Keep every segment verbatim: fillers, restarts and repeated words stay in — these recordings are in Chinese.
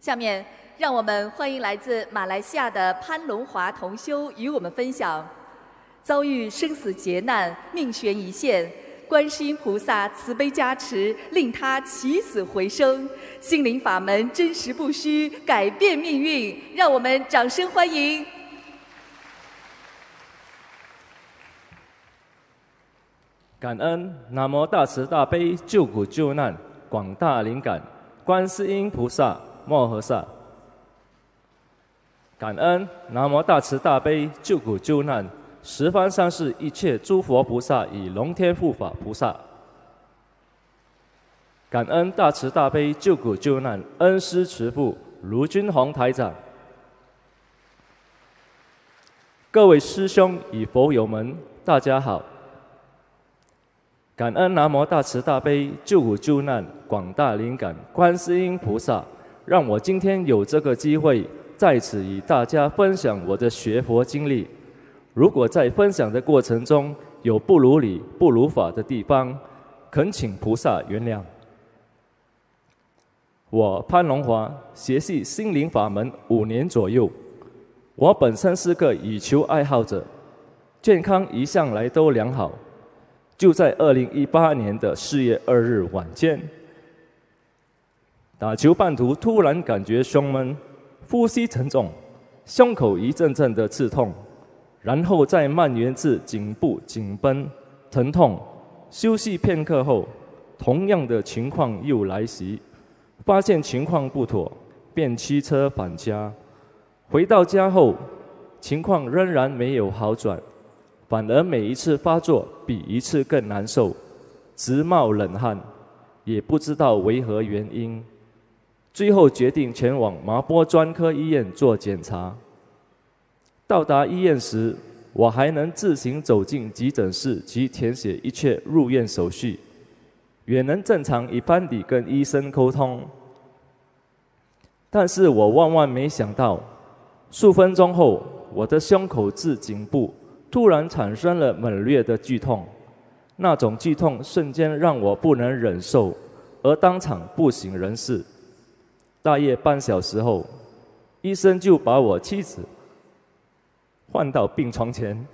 下面，让我们欢迎来自马来西亚的潘龙华同修与我们分享：遭遇生死劫难，命悬一线，观世音菩萨慈悲加持，令他起死回生，心灵法门真实不虚，改变命运。让我们掌声欢迎！ 感恩南无大慈大悲救苦救难广大灵感观世音菩萨摩诃萨。感恩南无大慈大悲救苦救难十方三世一切诸佛菩萨与龙天护法菩萨。感恩大慈大悲救苦救难恩师慈父卢军宏台长。各位师兄与佛友们，大家好。感恩南无大慈大悲救苦救难广大灵感观世音菩萨，让我今天有这个机会在此与大家分享我的学佛经历。如果在分享的过程中有不如理不如法的地方，恳请菩萨原谅。我潘龙华学习心灵法门五年左右，我本身是个羽球爱好者，健康一向来都良好。就在二零一八年的四月二日晚间，打球半途突然感觉胸闷，呼吸沉重，胸口一阵阵的刺痛，然后再蔓延至颈部紧绷疼痛。休息片刻后，同样的情况又来袭，发现情况不妥，便驱车返家。回到家后，情况仍然没有好转，反而每一次发作比一次更难受，直冒冷汗，也不知道为何原因。最后决定前往麻波专科医院做检查。到达医院时，我还能自行走进急诊室及填写一切入院手续，也能正常一般地跟医生沟通。但是我万万没想到，数分钟后，我的胸口至颈部突然产生了猛烈的剧痛，那种剧痛瞬间让我不能忍受，而当场不省人事。大约半小时后，医生就把我妻子换到病床前，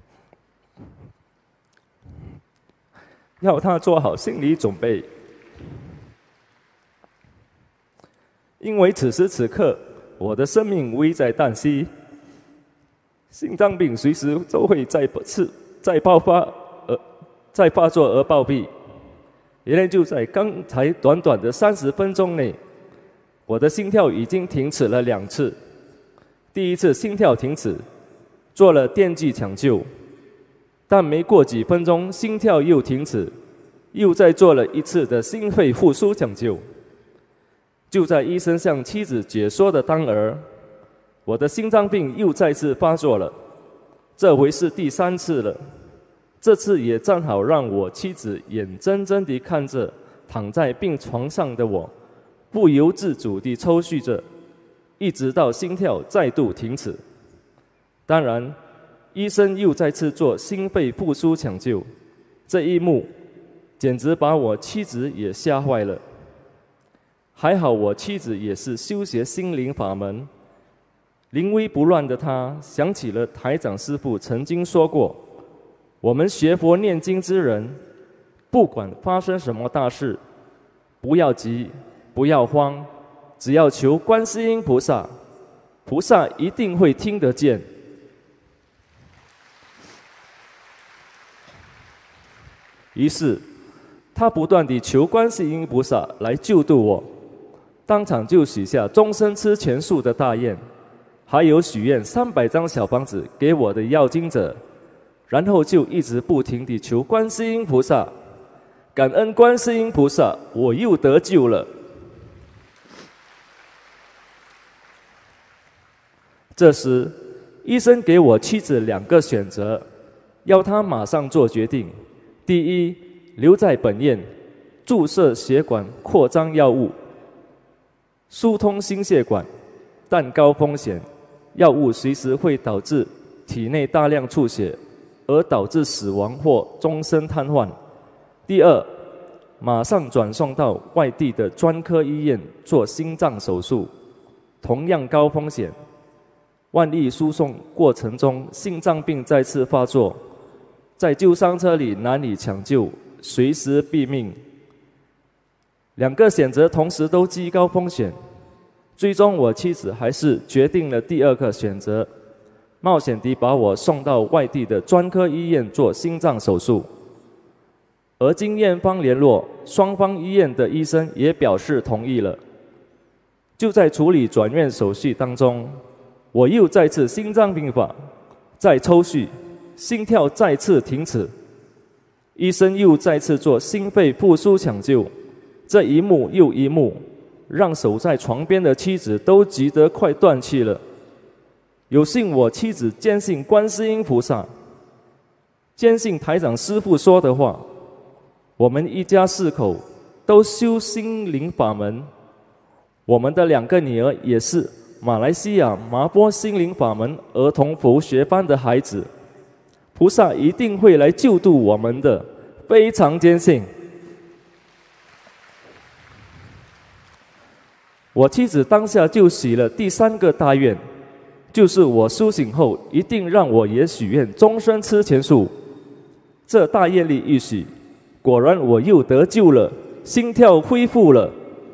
要她做好心理准备，因为此时此刻我的生命危在旦夕。心脏病随时都会再次再爆发，而再发作而暴毙。原来就在刚才短短的三十分钟内，我的心跳已经停止了两次。第一次心跳停止，做了电击抢救，但没过几分钟心跳又停止，又再做了一次的心肺复苏抢救。就在医生向妻子解说的当儿，我的心脏病又再次发作了，这回是第三次了。这次也正好让我妻子眼睁睁地看着躺在病床上的我，不由自主地抽搐着，一直到心跳再度停止。当然，医生又再次做心肺复苏抢救，这一幕简直把我妻子也吓坏了。还好我妻子也是修学心灵法门，临危不乱的他想起了台长师父曾经说过，我们学佛念经之人，不管发生什么大事，不要急，不要慌，只要求观世音菩萨，菩萨一定会听得见。于是他不断地求观世音菩萨来救度我，当场就许下终身吃全素的大愿，还有许愿三百张小房子给我的要经者，然后就一直不停地求观世音菩萨，感恩观世音菩萨，我又得救了。这时，医生给我妻子两个选择，要她马上做决定：第一，留在本院注射血管扩张药物，疏通心血管，但高风险，药物随时会导致体内大量出血，而导致死亡或终身瘫痪。第二，马上转送到外地的专科医院做心脏手术， 同样高风险。万一输送过程中心脏病再次发作，在救伤车里难以抢救，随时毙命。两个选择同时都极高风险，最终我妻子还是决定了第二个选择，冒险地把我送到外地的专科医院做心脏手术。而经院方联络，双方医院的医生也表示同意了。就在处理转院手续当中，我又再次心脏病发，再抽搐，心跳再次停止，医生又再次做心肺复苏抢救。这一幕又一幕，让守在床边的妻子都急得快断气了。有幸我妻子坚信观世音菩萨，坚信台长师父说的话，我们一家四口都修心灵法门。我们的两个女儿也是马来西亚麻波心灵法门儿童佛学班的孩子，菩萨一定会来救度我们的，非常坚信。我妻子当下就许了第三个大愿，就是我苏醒后一定让我也许愿终身吃全素。这大愿力一许，果然我又得救了，心跳恢复了。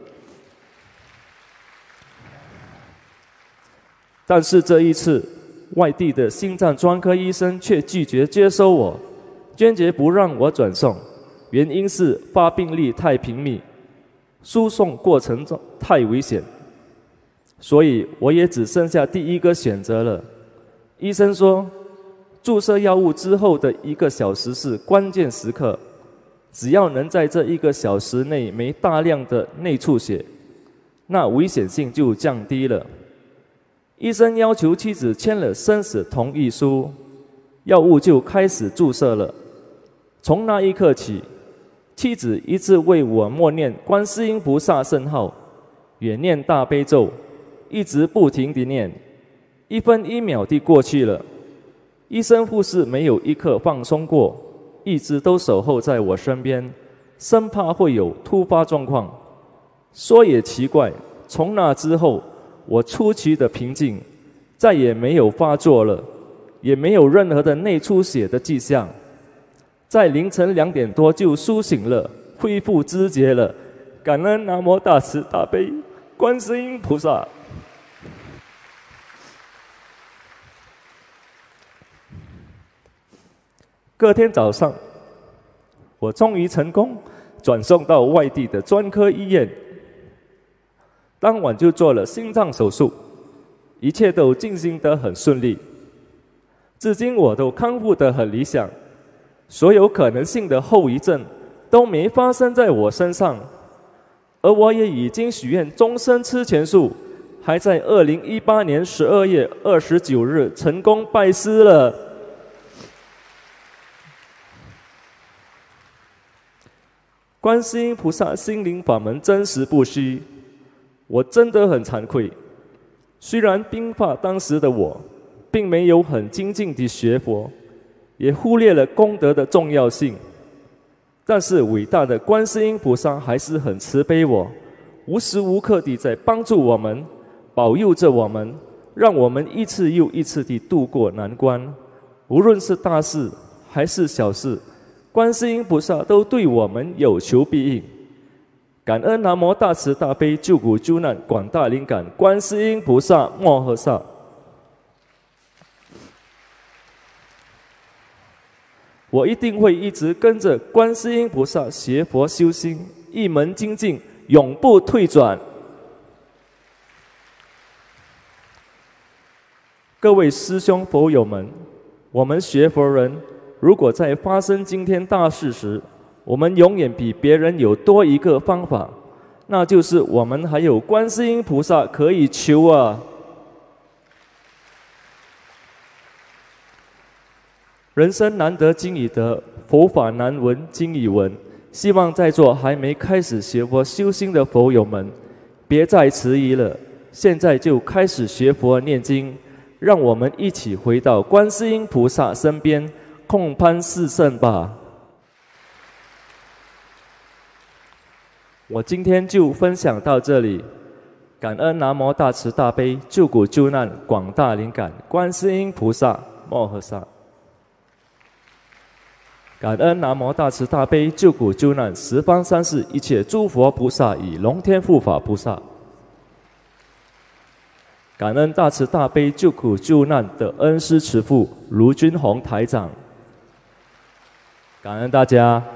但是这一次，外地的心脏专科医生却拒绝接收我，坚决不让我转送，原因是发病率太频密，输送过程中太危险，所以我也只剩下第一个选择了。医生说，注射药物之后的一个小时是关键时刻，只要能在这一个小时内没大量的内出血，那危险性就降低了。医生要求妻子签了生死同意书，药物就开始注射了。从那一刻起，妻子一直为我默念观世音菩萨圣号，也念大悲咒，一直不停地念。一分一秒地过去了，医生护士没有一刻放松过，一直都守候在我身边，生怕会有突发状况。说也奇怪，从那之后，我出奇的平静，再也没有发作了，也没有任何的内出血的迹象。在凌晨两点多就苏醒了，恢复知觉了。感恩南无大慈大悲观世音菩萨。隔天早上，我终于成功转送到外地的专科医院。当晚就做了心脏手术，一切都进行得很顺利。至今我都康复得很理想，所有可能性的后遗症都没发生在我身上，而我也已经许愿终身吃全素，还在二零一八年十二月二十九日成功拜师了。观世音菩萨心灵法门真实不虚，我真的很惭愧。虽然兵法当时的我并没有很精进地学佛，也忽略了功德的重要性，但是伟大的观世音菩萨还是很慈悲我，无时无刻地在帮助我们，保佑着我们，让我们一次又一次地度过难关。无论是大事还是小事，观世音菩萨都对我们有求必应。感恩南无大慈大悲救苦救难广大灵感观世音菩萨摩诃萨。我一定会一直跟着观世音菩萨学佛修心，一门精进，永不退转。各位师兄佛友们，我们学佛人如果在发生惊天大事时，我们永远比别人有多一个方法，那就是我们还有观世音菩萨可以求啊。人生难得经已得，佛法难闻经已闻。希望在座还没开始学佛修心的佛友们，别再迟疑了，现在就开始学佛念经，让我们一起回到观世音菩萨身边，共攀四圣吧。我今天就分享到这里， 感恩南无大慈大悲救苦救难广大灵感观世音菩萨摩诃萨。感恩南无大慈大悲救苦救难十方三世一切诸佛菩萨与龙天护法菩萨。感恩大慈大悲救苦救难的恩师慈父卢军宏台长。感恩大家。